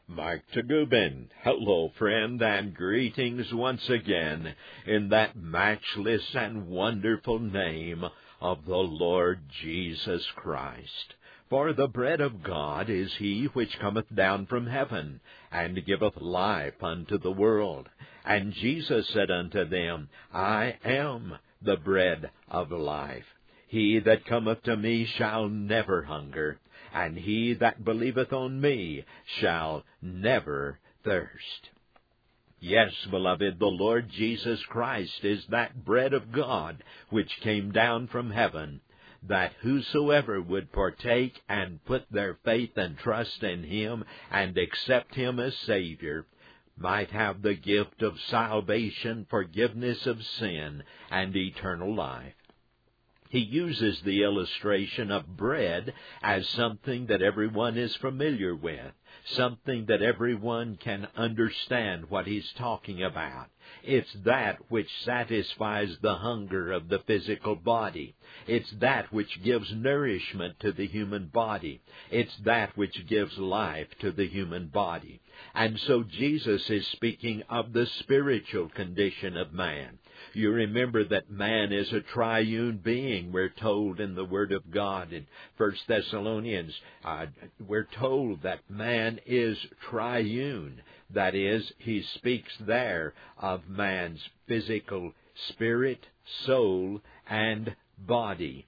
Mark Tagubin. Hello, friend, and greetings once again in that matchless and wonderful name of the Lord Jesus Christ. For the bread of God is he which cometh down from heaven, and giveth life unto the world. And Jesus said unto them, I am the bread of life. He that cometh to me shall never hunger, and he that believeth on me shall never thirst. Yes, beloved, the Lord Jesus Christ is that bread of God which came down from heaven, that whosoever would partake and put their faith and trust in him and accept him as Savior might have the gift of salvation, forgiveness of sin, and eternal life. He uses the illustration of bread as something that everyone is familiar with, something that everyone can understand what he's talking about. It's that which satisfies the hunger of the physical body. It's that which gives nourishment to the human body. It's that which gives life to the human body. And so Jesus is speaking of the spiritual condition of man. You remember that man is a triune being, we're told in the Word of God. In 1 Thessalonians, we're told that man is triune. That is, he speaks there of man's physical spirit, soul, and body.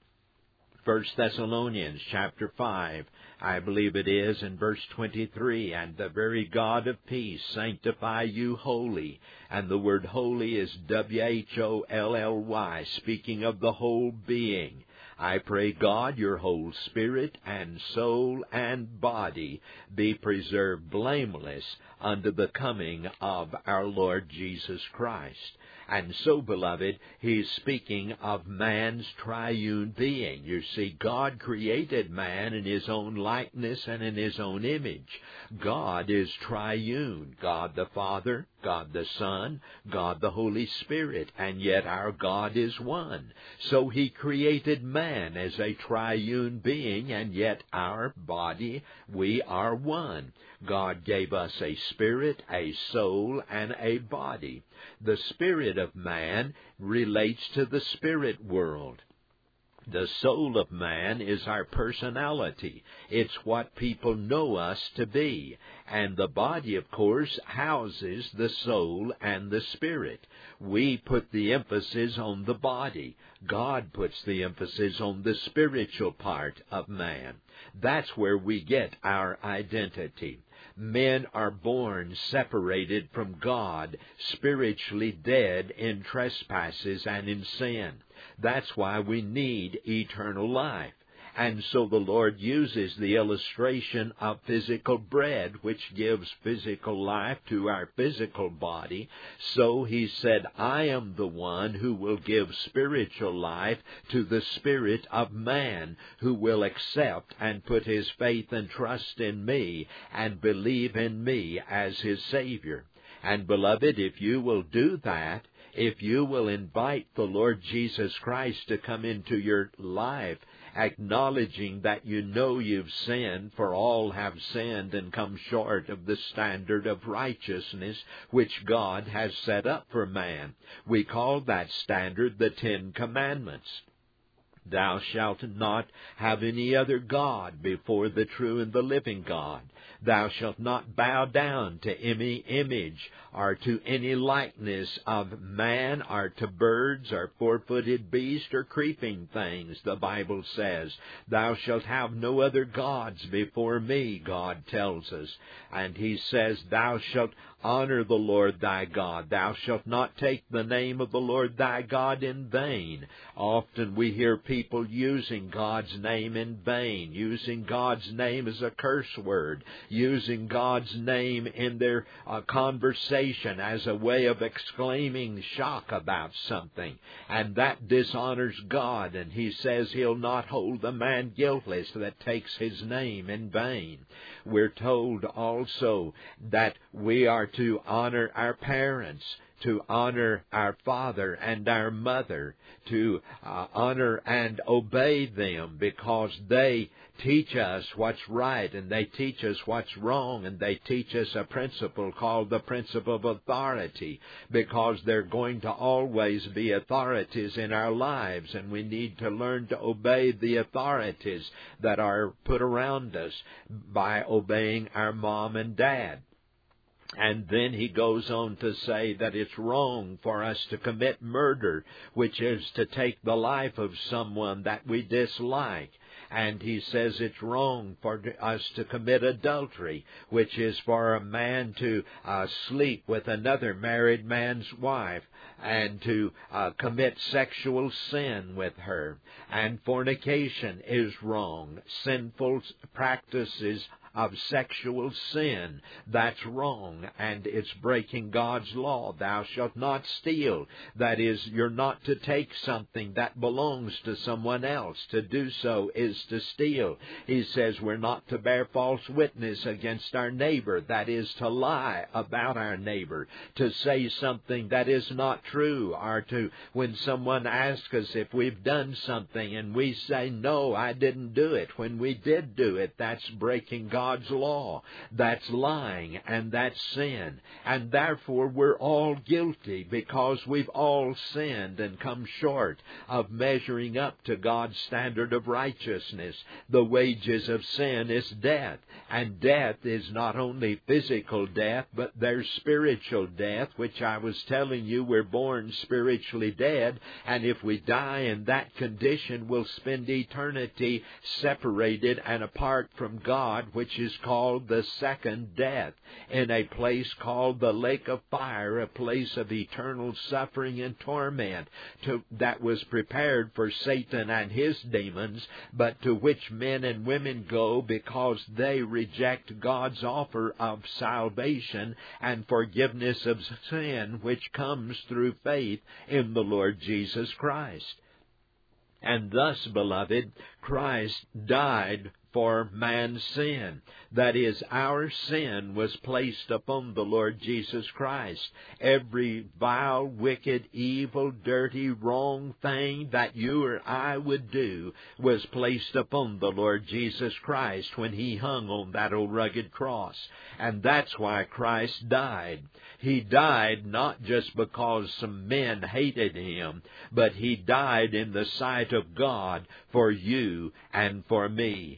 1 Thessalonians chapter 5, I believe it is, in verse 23, and the very God of peace sanctify you wholly. And the word holy is W-H-O-L-L-Y, speaking of the whole being. I pray God your whole spirit and soul and body be preserved blameless unto the coming of our Lord Jesus Christ. And so, beloved, he's speaking of man's triune being. You see, God created man in his own likeness and in his own image. God is triune, God the Father, God the Son, God the Holy Spirit, and yet our God is one. So he created man as a triune being, and yet our body, we are one. God gave us a spirit, a soul, and a body. The spirit of man relates to the spirit world. The soul of man is our personality. It's what people know us to be. And the body, of course, houses the soul and the spirit. We put the emphasis on the body. God puts the emphasis on the spiritual part of man. That's where we get our identity. Men are born separated from God, spiritually dead in trespasses and in sin. That's why we need eternal life. And so the Lord uses the illustration of physical bread, which gives physical life to our physical body. So he said, I am the one who will give spiritual life to the spirit of man, who will accept and put his faith and trust in me and believe in me as his Savior. And beloved, if you will do that, if you will invite the Lord Jesus Christ to come into your life, acknowledging that you know you've sinned, for all have sinned and come short of the standard of righteousness which God has set up for man. We call that standard the 10 Commandments. Thou shalt not have any other God before the true and the living God. Thou shalt not bow down to any image or to any likeness of man or to birds or four-footed beast or creeping things, the Bible says. Thou shalt have no other gods before me, God tells us. And he says, thou shalt honor the Lord thy God. Thou shalt not take the name of the Lord thy God in vain. Often we hear people using God's name in vain, using God's name as a curse word, using God's name in their conversation as a way of exclaiming shock about something. And that dishonors God, and he says he'll not hold the man guiltless that takes his name in vain. We're told also that we are to honor our parents, to honor our father and our mother, to honor and obey them, because they teach us what's right and they teach us what's wrong, and they teach us a principle called the principle of authority, because they're going to always be authorities in our lives, and we need to learn to obey the authorities that are put around us by obeying our mom and dad. And then he goes on to say that it's wrong for us to commit murder, which is to take the life of someone that we dislike. And he says it's wrong for us to commit adultery, which is for a man to sleep with another married man's wife and to commit sexual sin with her. And fornication is wrong. Sinful practices of sexual sin, that's wrong, and it's breaking God's law. Thou shalt not steal. That is, you're not to take something that belongs to someone else. To do so is to steal. He says we're not to bear false witness against our neighbor. That is, to lie about our neighbor, to say something that is not true, or to, when someone asks us if we've done something and we say, no, I didn't do it, when we did do it, that's breaking God's law. That's lying, and that's sin. And therefore we're all guilty, because we've all sinned and come short of measuring up to God's standard of righteousness. The wages of sin is death, and death is not only physical death, but there's spiritual death, which I was telling you we're born spiritually dead, and if we die in that condition, we'll spend eternity separated and apart from God, which is called the second death, in a place called the lake of fire, a place of eternal suffering and torment that was prepared for Satan and his demons, but to which men and women go because they reject God's offer of salvation and forgiveness of sin, which comes through faith in the Lord Jesus Christ. And thus, beloved, Christ died for man's sin. That is, our sin was placed upon the Lord Jesus Christ. Every vile, wicked, evil, dirty, wrong thing that you or I would do was placed upon the Lord Jesus Christ when He hung on that old rugged cross. And that's why Christ died. He died not just because some men hated Him, but He died in the sight of God for you and for me.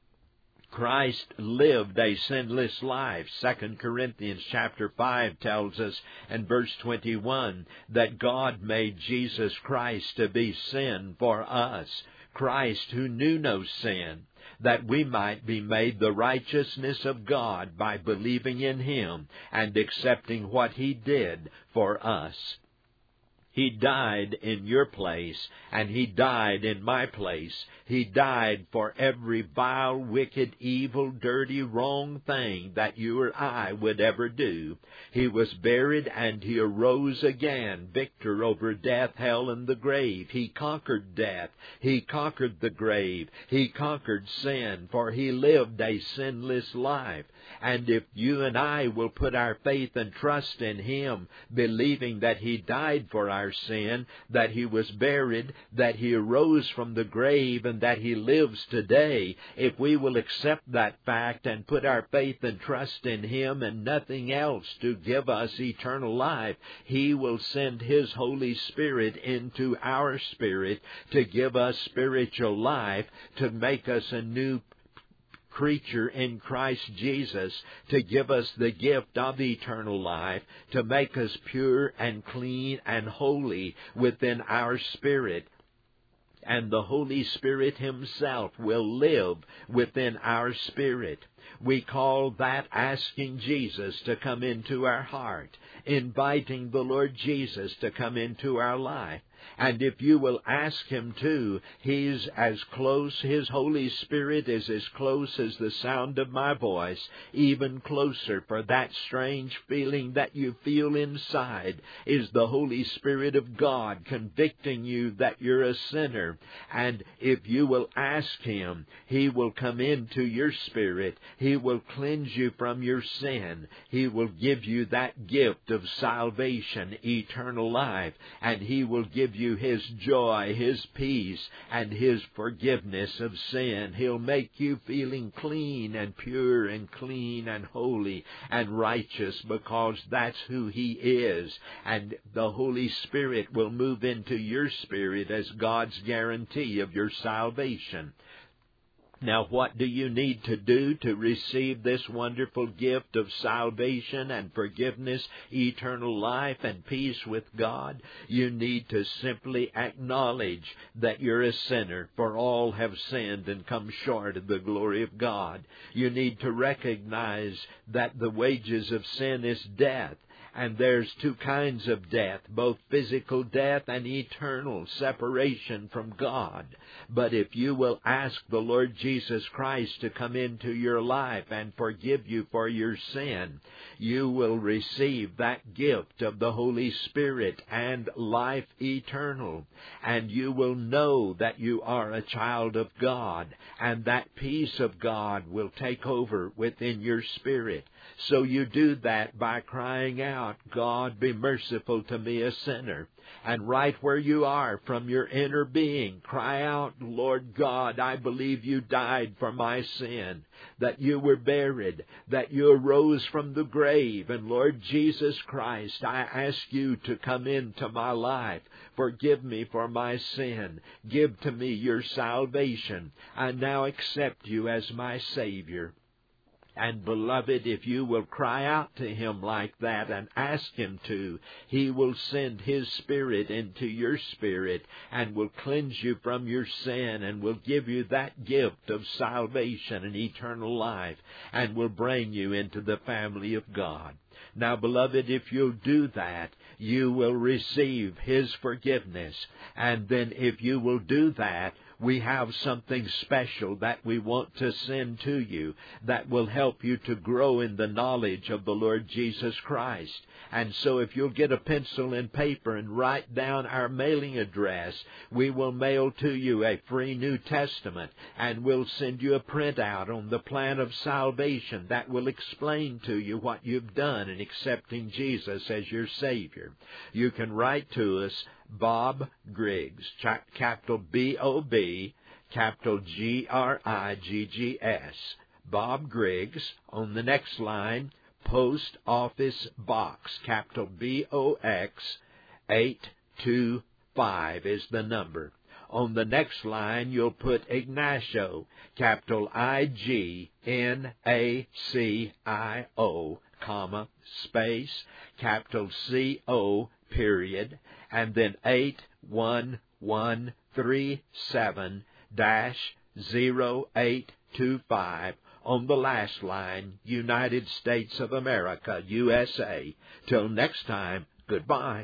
Christ lived a sinless life. 2 Corinthians chapter 5 tells us in verse 21 that God made Jesus Christ to be sin for us. Christ, who knew no sin, that we might be made the righteousness of God by believing in Him and accepting what He did for us. He died in your place, and He died in my place. He died for every vile, wicked, evil, dirty, wrong thing that you or I would ever do. He was buried, and He arose again, victor over death, hell, and the grave. He conquered death. He conquered the grave. He conquered sin, for He lived a sinless life. And if you and I will put our faith and trust in Him, believing that He died for our sin, that He was buried, that He arose from the grave, and that He lives today, if we will accept that fact and put our faith and trust in Him and nothing else to give us eternal life, He will send His Holy Spirit into our spirit to give us spiritual life, to make us a new creature in Christ Jesus, to give us the gift of eternal life, to make us pure and clean and holy within our spirit. And the Holy Spirit Himself will live within our spirit. We call that asking Jesus to come into our heart, inviting the Lord Jesus to come into our life. And if you will ask Him to, He's as close, His Holy Spirit is as close as the sound of my voice, even closer, for that strange feeling that you feel inside is the Holy Spirit of God convicting you that you're a sinner. And if you will ask Him, He will come into your spirit. He will cleanse you from your sin. He will give you that gift of salvation, eternal life, and He will give you His joy, His peace, and His forgiveness of sin. He'll make you feeling clean and pure and clean and holy and righteous, because that's who He is. And the Holy Spirit will move into your spirit as God's guarantee of your salvation. Now, what do you need to do to receive this wonderful gift of salvation and forgiveness, eternal life, and peace with God? You need to simply acknowledge that you're a sinner, for all have sinned and come short of the glory of God. You need to recognize that the wages of sin is death. And there's two kinds of death, both physical death and eternal separation from God. But if you will ask the Lord Jesus Christ to come into your life and forgive you for your sin, you will receive that gift of the Holy Spirit and life eternal. And you will know that you are a child of God, and that peace of God will take over within your spirit. So you do that by crying out, God, be merciful to me, a sinner. And right where you are, from your inner being, cry out, Lord God, I believe you died for my sin, that you were buried, that you arose from the grave. And Lord Jesus Christ, I ask you to come into my life. Forgive me for my sin. Give to me your salvation. I now accept you as my Savior. And beloved, if you will cry out to Him like that and ask Him to, He will send His Spirit into your spirit and will cleanse you from your sin and will give you that gift of salvation and eternal life and will bring you into the family of God. Now, beloved, if you'll do that, you will receive His forgiveness. And then if you will do that, we have something special that we want to send to you that will help you to grow in the knowledge of the Lord Jesus Christ. And so if you'll get a pencil and paper and write down our mailing address, we will mail to you a free New Testament, and we'll send you a printout on the plan of salvation that will explain to you what you've done in accepting Jesus as your Savior. You can write to us, Bob Griggs, capital B-O-B, capital G-R-I-G-G-S. Bob Griggs. On the next line, Post Office Box, capital B-O-X, 825 is the number. On the next line, you'll put Ignacio, capital I-G-N-A-C-I-O, comma, space, capital C-O, period, and then 81137-0825. On the last line, United States of America, USA. Till next time, goodbye.